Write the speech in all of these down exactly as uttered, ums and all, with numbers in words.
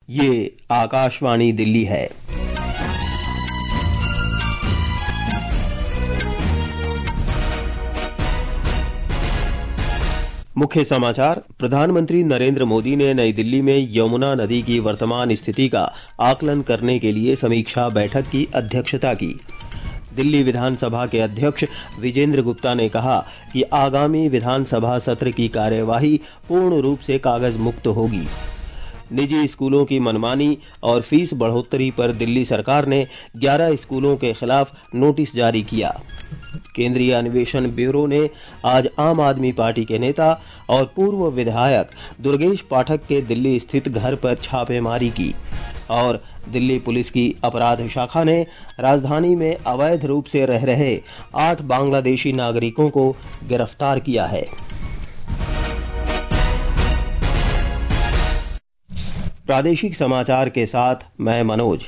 ये आकाशवाणी दिल्ली है। मुख्य समाचार। प्रधानमंत्री नरेंद्र मोदी ने नई दिल्ली में यमुना नदी की वर्तमान स्थिति का आकलन करने के लिए समीक्षा बैठक की अध्यक्षता की। दिल्ली विधानसभा के अध्यक्ष विजेंद्र गुप्ता ने कहा कि आगामी विधानसभा सत्र की कार्यवाही पूर्ण रूप से कागज मुक्त होगी। निजी स्कूलों की मनमानी और फीस बढ़ोतरी पर दिल्ली सरकार ने ग्यारह स्कूलों के खिलाफ नोटिस जारी किया। केंद्रीय अन्वेषण ब्यूरो ने आज आम आदमी पार्टी के नेता और पूर्व विधायक दुर्गेश पाठक के दिल्ली स्थित घर पर छापेमारी की और दिल्ली पुलिस की अपराध शाखा ने राजधानी में अवैध रूप से रह रहे आठ बांग्लादेशी नागरिकों को गिरफ्तार किया है। प्रादेशिक समाचार के साथ मैं मनोज।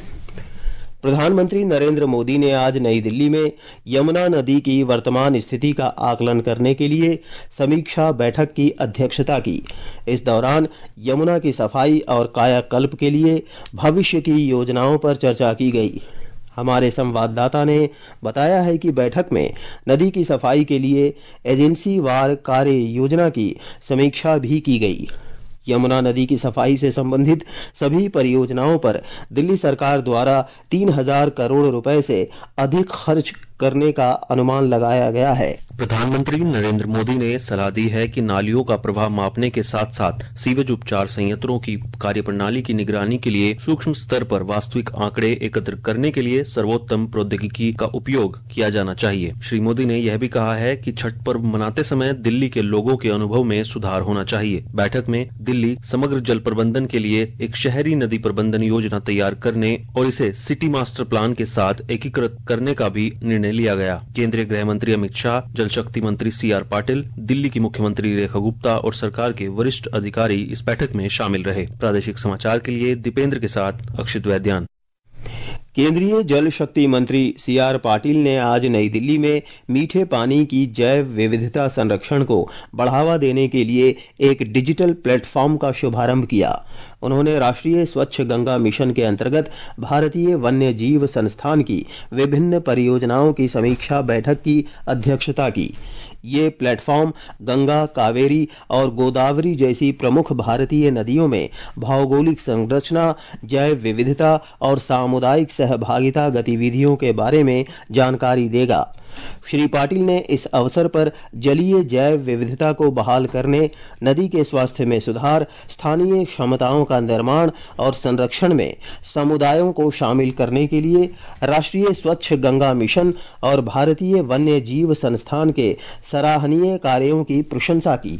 प्रधानमंत्री नरेंद्र मोदी ने आज नई दिल्ली में यमुना नदी की वर्तमान स्थिति का आकलन करने के लिए समीक्षा बैठक की अध्यक्षता की। इस दौरान यमुना की सफाई और कायाकल्प के लिए भविष्य की योजनाओं पर चर्चा की गई। हमारे संवाददाता ने बताया है कि बैठक में नदी की सफाई के लिए एजेंसी वार कार्य योजना की समीक्षा भी की गई। यमुना नदी की सफाई से संबंधित सभी परियोजनाओं पर दिल्ली सरकार द्वारा तीन हजार करोड़ रुपए से अधिक खर्च करने का अनुमान लगाया गया है। प्रधानमंत्री नरेंद्र मोदी ने सलाह दी है कि नालियों का प्रवाह मापने के साथ साथ सीवेज उपचार संयंत्रों की कार्यप्रणाली की निगरानी के लिए सूक्ष्म स्तर पर वास्तविक आंकड़े एकत्र करने के लिए सर्वोत्तम प्रौद्योगिकी का उपयोग किया जाना चाहिए। श्री मोदी ने यह भी कहा है कि छठ पर्व मनाते समय दिल्ली के लोगों के अनुभव में सुधार होना चाहिए। बैठक में दिल्ली समग्र जल प्रबंधन के लिए एक शहरी नदी प्रबंधन योजना तैयार करने और इसे सिटी मास्टर प्लान के साथ एकीकृत करने का भी निर्णय लिया गया। केंद्रीय गृह मंत्री अमित शाह, जल शक्ति मंत्री सी आर पाटिल, दिल्ली की मुख्यमंत्री रेखा गुप्ता और सरकार के वरिष्ठ अधिकारी इस बैठक में शामिल रहे। प्रादेशिक समाचार के लिए दीपेंद्र के साथ अक्षित वैद्यान। केंद्रीय जल शक्ति मंत्री सी आर पाटिल ने आज नई दिल्ली में मीठे पानी की जैव विविधता संरक्षण को बढ़ावा देने के लिए एक डिजिटल प्लेटफॉर्म का शुभारंभ किया। उन्होंने राष्ट्रीय स्वच्छ गंगा मिशन के अंतर्गत भारतीय वन्य जीव संस्थान की विभिन्न परियोजनाओं की समीक्षा बैठक की अध्यक्षता की। ये प्लेटफॉर्म गंगा, कावेरी और गोदावरी जैसी प्रमुख भारतीय नदियों में भौगोलिक संरचना, जैव विविधता और सामुदायिक सहभागिता गतिविधियों के बारे में जानकारी देगा। श्री पाटिल ने इस अवसर पर जलीय जैव विविधता को बहाल करने, नदी के स्वास्थ्य में सुधार, स्थानीय क्षमताओं का निर्माण और संरक्षण में समुदायों को शामिल करने के लिए राष्ट्रीय स्वच्छ गंगा मिशन और भारतीय वन्य जीव संस्थान के सराहनीय कार्यों की प्रशंसा की।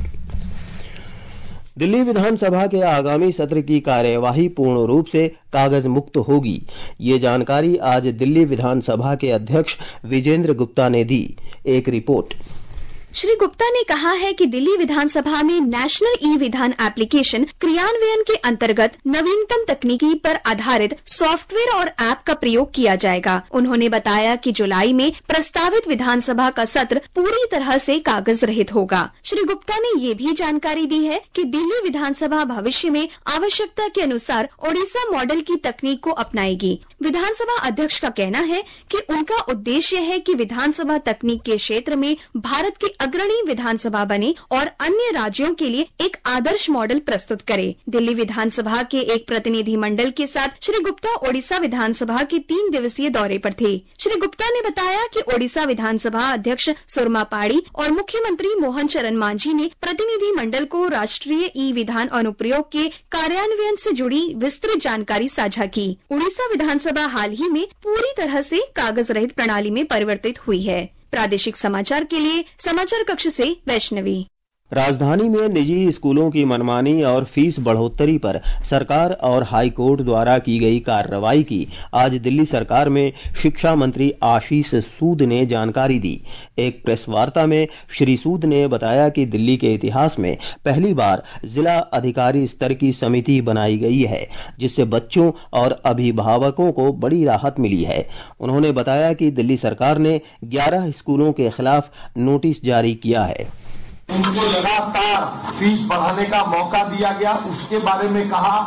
दिल्ली विधानसभा के आगामी सत्र की कार्यवाही पूर्ण रूप से कागज मुक्त होगी। ये जानकारी आज दिल्ली विधानसभा के अध्यक्ष विजेंद्र गुप्ता ने दी। एक रिपोर्ट। श्री गुप्ता ने कहा है कि दिल्ली विधानसभा में नेशनल ई विधान एप्लीकेशन क्रियान्वयन के अंतर्गत नवीनतम तकनीकी पर आधारित सॉफ्टवेयर और ऐप का प्रयोग किया जाएगा। उन्होंने बताया कि जुलाई में प्रस्तावित विधानसभा का सत्र पूरी तरह से कागज रहित होगा। श्री गुप्ता ने ये भी जानकारी दी है कि दिल्ली विधानसभा भविष्य में आवश्यकता के अनुसार ओडिशा मॉडल की तकनीक को अपनाएगी। विधानसभा अध्यक्ष का कहना है कि उनका उद्देश्य है कि विधानसभा तकनीक के क्षेत्र में भारत की अग्रणी विधानसभा बने और अन्य राज्यों के लिए एक आदर्श मॉडल प्रस्तुत करे। दिल्ली विधानसभा के एक प्रतिनिधि मंडल के साथ श्री गुप्ता ओडिशा विधानसभा के तीन दिवसीय दौरे पर थे। श्री गुप्ता ने बताया कि ओडिशा विधानसभा अध्यक्ष सुरमा पाड़ी और मुख्यमंत्री मोहन चरण मांझी ने प्रतिनिधि मंडल को राष्ट्रीय ई विधान अनुप्रयोग के कार्यान्वयन से जुड़ी विस्तृत जानकारी साझा की। ओडिशा विधानसभा हाल ही में पूरी तरह से कागज रहित प्रणाली में परिवर्तित हुई है। प्रादेशिक समाचार के लिए समाचार कक्ष से वैष्णवी। राजधानी में निजी स्कूलों की मनमानी और फीस बढ़ोतरी पर सरकार और हाई कोर्ट द्वारा की गई कार्रवाई की आज दिल्ली सरकार में शिक्षा मंत्री आशीष सूद ने जानकारी दी। एक प्रेस वार्ता में श्री सूद ने बताया कि दिल्ली के इतिहास में पहली बार जिला अधिकारी स्तर की समिति बनाई गई है, जिससे बच्चों और अभिभावकों को बड़ी राहत मिली है। उन्होंने बताया कि दिल्ली सरकार ने ग्यारह स्कूलों के खिलाफ नोटिस जारी किया है। उनको लगातार फीस बढ़ाने का मौका दिया गया, उसके बारे में कहा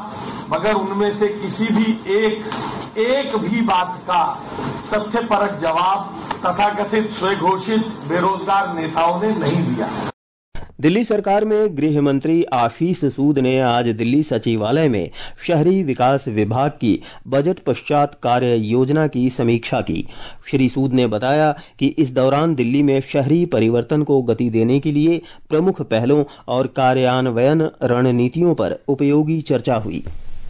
मगर उनमें से किसी भी एक एक भी बात का तथ्यपरक जवाब तथाकथित स्वघोषित बेरोजगार नेताओं ने नहीं दिया। दिल्ली सरकार में गृह मंत्री आशीष सूद ने आज दिल्ली सचिवालय में शहरी विकास विभाग की बजट पश्चात कार्य योजना की समीक्षा की। श्री सूद ने बताया कि इस दौरान दिल्ली में शहरी परिवर्तन को गति देने के लिए प्रमुख पहलों और कार्यान्वयन रणनीतियों पर उपयोगी चर्चा हुई।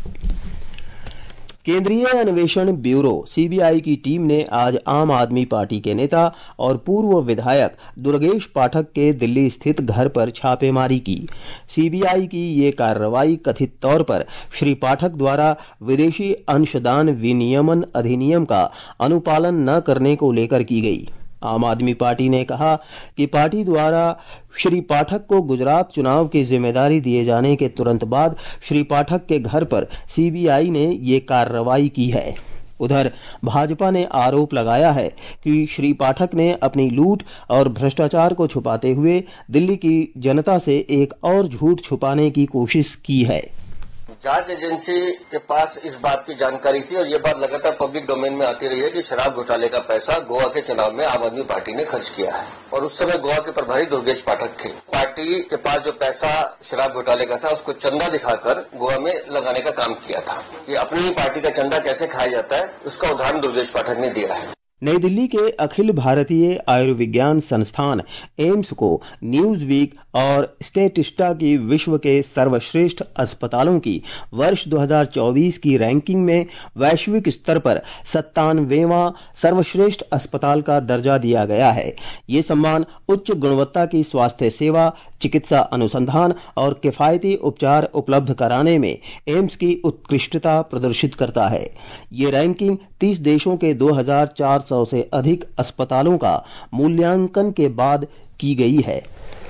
केंद्रीय अन्वेषण ब्यूरो सीबीआई की टीम ने आज आम आदमी पार्टी के नेता और पूर्व विधायक दुर्गेश पाठक के दिल्ली स्थित घर पर छापेमारी की। सीबीआई की ये कार्रवाई कथित तौर पर श्री पाठक द्वारा विदेशी अंशदान विनियमन अधिनियम का अनुपालन न करने को लेकर की गई। आम आदमी पार्टी ने कहा कि पार्टी द्वारा श्री पाठक को गुजरात चुनाव की जिम्मेदारी दिए जाने के तुरंत बाद श्री पाठक के घर पर सीबीआई ने ये कार्रवाई की है। उधर भाजपा ने आरोप लगाया है कि श्री पाठक ने अपनी लूट और भ्रष्टाचार को छुपाते हुए दिल्ली की जनता से एक और झूठ छुपाने की कोशिश की है। जांच एजेंसी के पास इस बात की जानकारी थी और ये बात लगातार पब्लिक डोमेन में आती रही है कि शराब घोटाले का पैसा गोवा के चुनाव में आम आदमी पार्टी ने खर्च किया है और उस समय गोवा के प्रभारी दुर्गेश पाठक थे। पार्टी के पास जो पैसा शराब घोटाले का था उसको चंदा दिखाकर गोवा में लगाने का काम किया था कि अपनी ही पार्टी का चंदा कैसे खाया जाता है उसका उदाहरण दुर्गेश पाठक ने दिया है। नई दिल्ली के अखिल भारतीय आयुर्विज्ञान संस्थान एम्स को न्यूज वीक और स्टेटिस्टा की विश्व के सर्वश्रेष्ठ अस्पतालों की वर्ष दो हज़ार चौबीस की रैंकिंग में वैश्विक स्तर पर सत्तानवेवां सर्वश्रेष्ठ अस्पताल का दर्जा दिया गया है। ये सम्मान उच्च गुणवत्ता की स्वास्थ्य सेवा, चिकित्सा अनुसंधान और किफायती उपचार उपलब्ध कराने में एम्स की उत्कृष्टता प्रदर्शित करता है। ये रैंकिंग तीस देशों के दो हज़ार चार सौ से अधिक अस्पतालों का मूल्यांकन के बाद की गई है।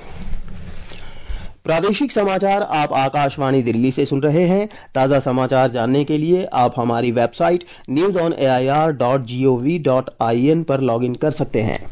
प्रादेशिक समाचार आप आकाशवाणी दिल्ली से सुन रहे हैं। ताजा समाचार जानने के लिए आप हमारी website news on A I R dot G O V dot I N पर लॉगिन कर सकते हैं।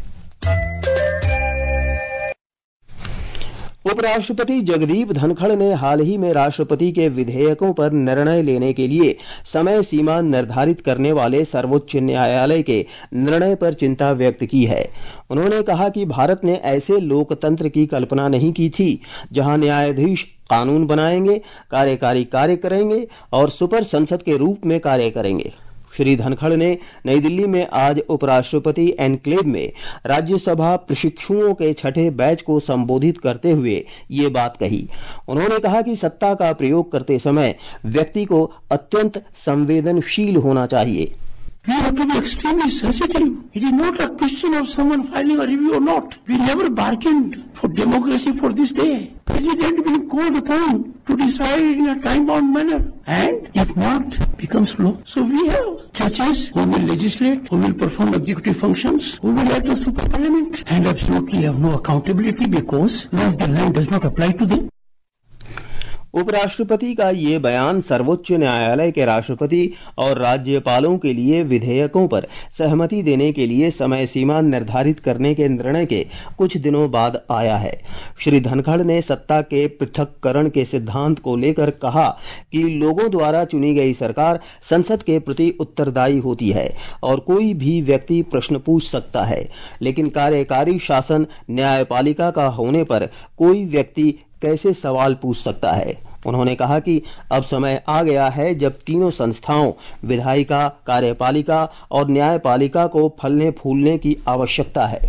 उपराष्ट्रपति जगदीप धनखड़ ने हाल ही में राष्ट्रपति के विधेयकों पर निर्णय लेने के लिए समय सीमा निर्धारित करने वाले सर्वोच्च न्यायालय के निर्णय पर चिंता व्यक्त की है। उन्होंने कहा कि भारत ने ऐसे लोकतंत्र की कल्पना नहीं की थी जहां न्यायाधीश कानून बनाएंगे, कार्यकारी कार्य करेंगे और सुपर संसद के रूप में कार्य करेंगे। श्री धनखड़ ने नई दिल्ली में आज उपराष्ट्रपति एनक्लेव में राज्यसभा प्रशिक्षुओं के छठे बैच को संबोधित करते हुए ये बात कही। उन्होंने कहा कि सत्ता का प्रयोग करते समय व्यक्ति को अत्यंत संवेदनशील होना चाहिए। We have to be extremely sensitive. It is not a question of someone filing a review or not. We never bargained for democracy for this day. President being called upon to decide in a time-bound manner, and if not, becomes law. So we have judges who will legislate, who will perform executive functions, who will act as super parliament, and absolutely have no accountability because law of the land does not apply to them. उपराष्ट्रपति का ये बयान सर्वोच्च न्यायालय के राष्ट्रपति और राज्यपालों के लिए विधेयकों पर सहमति देने के लिए समय सीमा निर्धारित करने के निर्णय के कुछ दिनों बाद आया है। श्री धनखड़ ने सत्ता के पृथक्करण के सिद्धांत को लेकर कहा कि लोगों द्वारा चुनी गई सरकार संसद के प्रति उत्तरदायी होती है और कोई भी व्यक्ति प्रश्न पूछ सकता है, लेकिन कार्यकारी शासन न्यायपालिका का होने पर कोई व्यक्ति कैसे सवाल पूछ सकता है। उन्होंने कहा कि अब समय आ गया है जब तीनों संस्थाओं विधायिका, कार्यपालिका और न्यायपालिका को फलने फूलने की आवश्यकता है।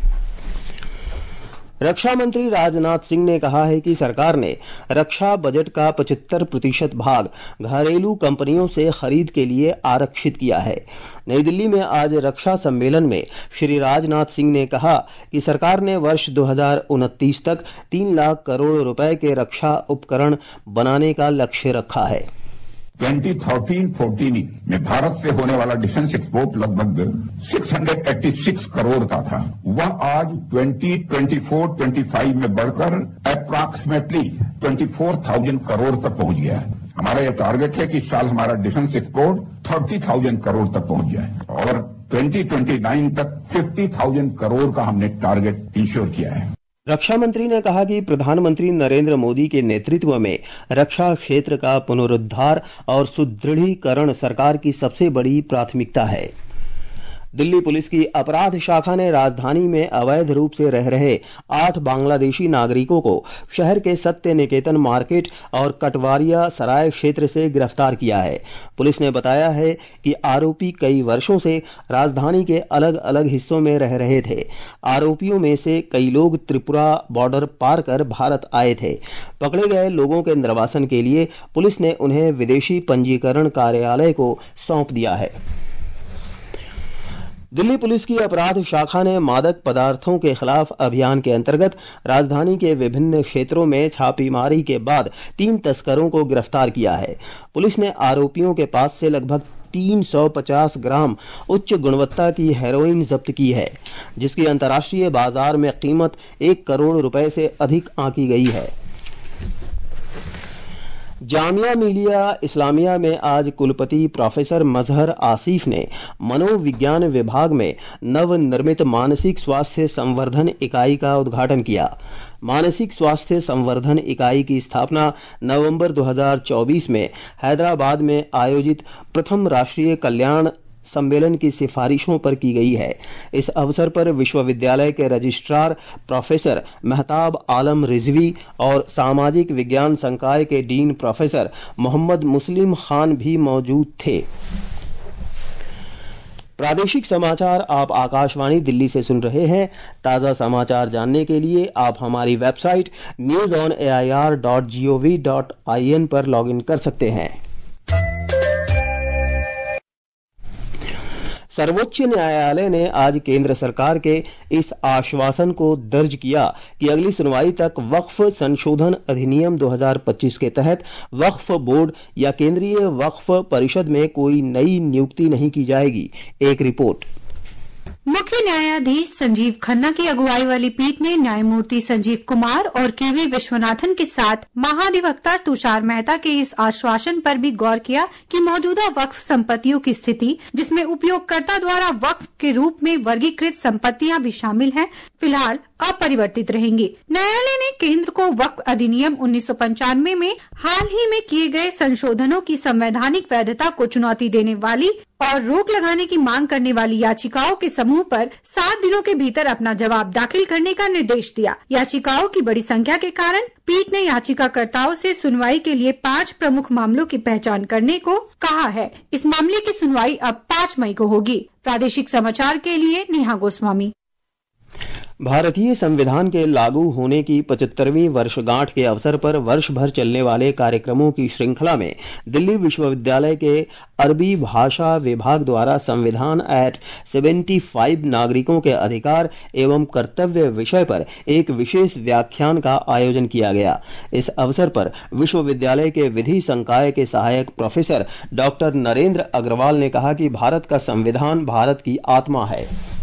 रक्षा मंत्री राजनाथ सिंह ने कहा है कि सरकार ने रक्षा बजट का पचहत्तर प्रतिशत भाग घरेलू कंपनियों से खरीद के लिए आरक्षित किया है। नई दिल्ली में आज रक्षा सम्मेलन में श्री राजनाथ सिंह ने कहा कि सरकार ने वर्ष दो हज़ार उनतीस तक तीन लाख करोड़ रुपए के रक्षा उपकरण बनाने का लक्ष्य रखा है। ट्वेंटी थर्टीन फोर्टीन में भारत से होने वाला डिफेंस एक्सपोर्ट लगभग छह सौ छियासी करोड़ का था। वह आज twenty twenty four twenty five में बढ़कर अप्रॉक्सीमेटली चौबीस हज़ार करोड़ तक पहुंच गया है। हमारा यह टारगेट है कि इस साल हमारा डिफेंस एक्सपोर्ट तीस हज़ार करोड़ तक पहुंच जाए और ट्वेंटी ट्वेंटी नाइन तक पचास हज़ार करोड़ का हमने टारगेट इंश्योर किया है। रक्षा मंत्री ने कहा कि प्रधानमंत्री नरेंद्र मोदी के नेतृत्व में रक्षा क्षेत्र का पुनरुद्धार और सुदृढ़ीकरण सरकार की सबसे बड़ी प्राथमिकता है। दिल्ली पुलिस की अपराध शाखा ने राजधानी में अवैध रूप से रह रहे आठ बांग्लादेशी नागरिकों को शहर के सत्य निकेतन मार्केट और कटवारिया सराय क्षेत्र से गिरफ्तार किया है। पुलिस ने बताया है कि आरोपी कई वर्षों से राजधानी के अलग अलग हिस्सों में रह रहे थे। आरोपियों में से कई लोग त्रिपुरा बॉर्डर पार कर भारत आए थे। पकड़े गए लोगों के निर्वासन के लिए पुलिस ने उन्हें विदेशी पंजीकरण कार्यालय को सौंप दिया है। दिल्ली पुलिस की अपराध शाखा ने मादक पदार्थों के खिलाफ अभियान के अंतर्गत राजधानी के विभिन्न क्षेत्रों में छापेमारी के बाद तीन तस्करों को गिरफ्तार किया है। पुलिस ने आरोपियों के पास से लगभग तीन सौ पचास ग्राम उच्च गुणवत्ता की हेरोइन जब्त की है, जिसकी अंतर्राष्ट्रीय बाजार में कीमत एक करोड़ रुपए से अधिक आंकी गई है। जामिया मिलिया इस्लामिया में आज कुलपति प्रोफेसर मजहर आसिफ ने मनोविज्ञान विभाग में नवनिर्मित मानसिक स्वास्थ्य संवर्धन इकाई का उद्घाटन किया। मानसिक स्वास्थ्य संवर्धन इकाई की स्थापना नवंबर दो हज़ार चौबीस में हैदराबाद में आयोजित प्रथम राष्ट्रीय कल्याण सम्मेलन की सिफारिशों पर की गई है। इस अवसर पर विश्वविद्यालय के रजिस्ट्रार प्रोफेसर मेहताब आलम रिजवी और सामाजिक विज्ञान संकाय के डीन प्रोफेसर मोहम्मद मुस्लिम खान भी मौजूद थे। प्रादेशिक समाचार आप आकाशवाणी दिल्ली से सुन रहे हैं। ताज़ा समाचार जानने के लिए आप हमारी website news on A I R dot G O V dot I N पर लॉग इन कर सकते हैं। सर्वोच्च न्यायालय ने आज केंद्र सरकार के इस आश्वासन को दर्ज किया कि अगली सुनवाई तक वक्फ संशोधन अधिनियम दो हज़ार पच्चीस के तहत वक्फ बोर्ड या केंद्रीय वक्फ परिषद में कोई नई नियुक्ति नहीं की जाएगी। एक रिपोर्ट। मुख्य न्यायाधीश संजीव खन्ना की अगुवाई वाली पीठ ने न्यायमूर्ति संजीव कुमार और के वी विश्वनाथन के साथ महाधिवक्ता तुषार मेहता के इस आश्वासन पर भी गौर किया कि मौजूदा वक्फ संपत्तियों की स्थिति, जिसमें उपयोगकर्ता द्वारा वक्फ के रूप में वर्गीकृत संपत्तियां भी शामिल हैं, फिलहाल अपरिवर्तित रहेंगी। न्यायालय ने केंद्र को वक्फ अधिनियम उन्नीस सौ पंचानवे में हाल ही में किए गए संशोधनों की संवैधानिक वैधता को चुनौती देने वाली और रोक लगाने की मांग करने वाली याचिकाओं के समूह पर सात दिनों के भीतर अपना जवाब दाखिल करने का निर्देश दिया। याचिकाओं की बड़ी संख्या के कारण पीठ ने याचिकाकर्ताओं से सुनवाई के लिए पांच प्रमुख मामलों की पहचान करने को कहा है। इस मामले की सुनवाई अब पाँच मई को होगी। प्रादेशिक समाचार के लिए नेहा गोस्वामी। भारतीय संविधान के लागू होने की पचहत्तरवीं वर्षगांठ के अवसर पर वर्ष भर चलने वाले कार्यक्रमों की श्रृंखला में दिल्ली विश्वविद्यालय के अरबी भाषा विभाग द्वारा संविधान एक्ट पचहत्तर नागरिकों के अधिकार एवं कर्तव्य विषय पर एक विशेष व्याख्यान का आयोजन किया गया। इस अवसर पर विश्वविद्यालय के विधि संकाय के सहायक प्रोफेसर डॉक्टर नरेंद्र अग्रवाल ने कहा कि भारत का संविधान भारत की आत्मा है।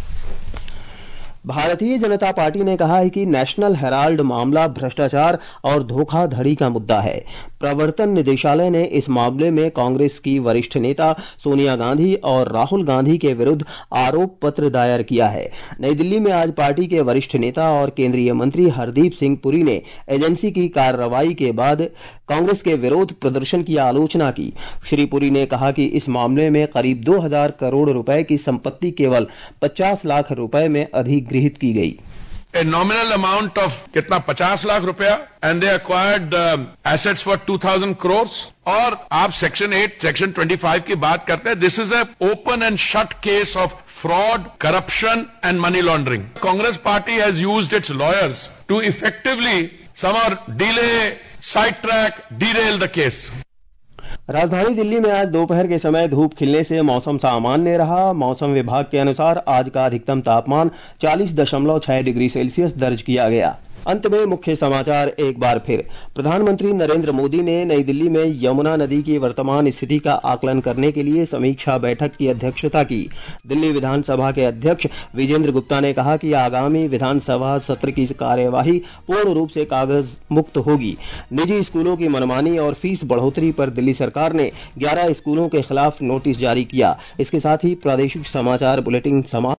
भारतीय जनता पार्टी ने कहा है कि नेशनल हेराल्ड मामला भ्रष्टाचार और धोखाधड़ी का मुद्दा है। प्रवर्तन निदेशालय ने इस मामले में कांग्रेस की वरिष्ठ नेता सोनिया गांधी और राहुल गांधी के विरुद्ध आरोप पत्र दायर किया है। नई दिल्ली में आज पार्टी के वरिष्ठ नेता और केंद्रीय मंत्री हरदीप सिंह पुरी ने एजेंसी की कार्रवाई के बाद कांग्रेस के विरोध प्रदर्शन की आलोचना की। श्री पुरी ने कहा कि इस मामले में करीब दो हजार करोड़ रुपए की संपत्ति केवल पचास लाख रुपए में अधिगृहित की गई। A nominal amount of कितना पचास लाख रुपया and they acquired uh, assets for two thousand crores और आप सेक्शन एट सेक्शन पच्चीस की बात करते हैं। This is a open and shut case of fraud, corruption and money laundering. Congress party has used its lawyers to effectively somehow delay, sidetrack, derail the case. राजधानी दिल्ली में आज दोपहर के समय धूप खिलने से मौसम सामान्य रहा। मौसम विभाग के अनुसार आज का अधिकतम तापमान चालीस दशमलव छह डिग्री सेल्सियस दर्ज किया गया। अंत में मुख्य समाचार एक बार फिर। प्रधानमंत्री नरेंद्र मोदी ने नई दिल्ली में यमुना नदी की वर्तमान स्थिति का आकलन करने के लिए समीक्षा बैठक की अध्यक्षता की। दिल्ली विधानसभा के अध्यक्ष विजेंद्र गुप्ता ने कहा कि आगामी विधानसभा सत्र की कार्यवाही पूर्ण रूप से कागज मुक्त होगी। निजी स्कूलों की मनमानी और फीस बढ़ोतरी पर दिल्ली सरकार ने ग्यारह स्कूलों के खिलाफ नोटिस जारी किया। इसके साथ ही प्रादेशिक समाचार बुलेटिन समाप्त।